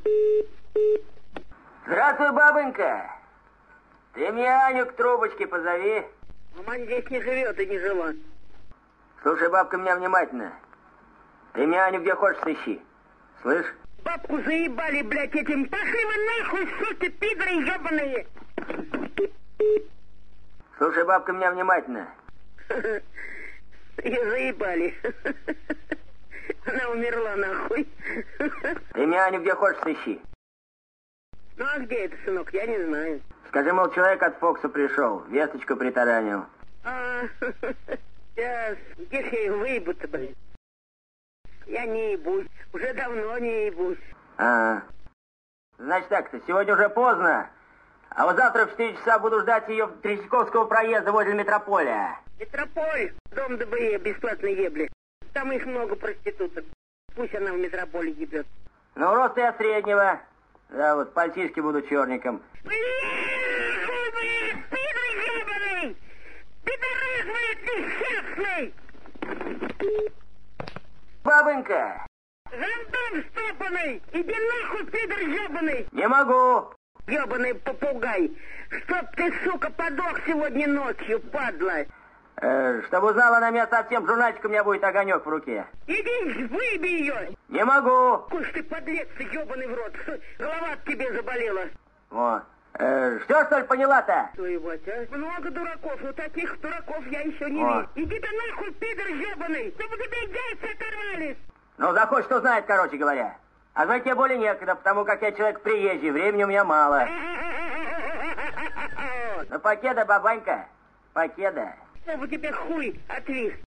Здравствуй, бабонька. Ты мне Аню к трубочке позови. Мама здесь не живет и не жила. Слушай, бабка, меня внимательно. Ты мне Аню где хочешь сыщи. Слышь? Бабку заебали, блядь, этим. Пошли вы нахуй, суки, пидоры ебаные. Слушай, бабка, меня внимательно. Ее заебали. Она умерла нахуй. Ты мне Аню где хочешь сыщи. Ну а где это, сынок, я не знаю. Скажи, мол, человек от Фокса пришел, весточку притаранил. Сейчас, где ж я ее выебу-то, блин? Я не ебусь, уже давно не ебусь. Значит так-то, сегодня уже поздно. А вот завтра в 4 часа буду ждать ее в Третьяковского проезда возле метрополя. Метрополь, дом ДБЕ, бесплатной ебли. Там их много проституток. Пусть она в метрополе ебет. Ну, рост я среднего. Да, вот, пальчишки буду черником. Блин, пидор ебаный! Пидорас, блядь, несчастный! Бабонька! Жантон стопанный! Иди нахуй, пидор ебаный! Не могу! Ебаный попугай! Чтоб ты, сука, подох сегодня ночью, падла! Чтобы узнала она меня совсем, журнальчик у меня будет огонек в руке. Иди, выеби ее! Не могу! Куш ты, подлец, ты ебаный в рот! Голова от тебе заболела! О, что, что ли, поняла-то? Твою мать, а? Много дураков, но таких дураков я еще не видел. Иди ты нахуй, пидор ебаный! Чтобы тебе яйца оторвались! Ну, захочет, узнает, короче говоря. А знать тебе более некогда, потому как я человек приезжий, времени у меня мало. Ну, покеда, бабанька, покеда. Чтобы тебе хуй отвис.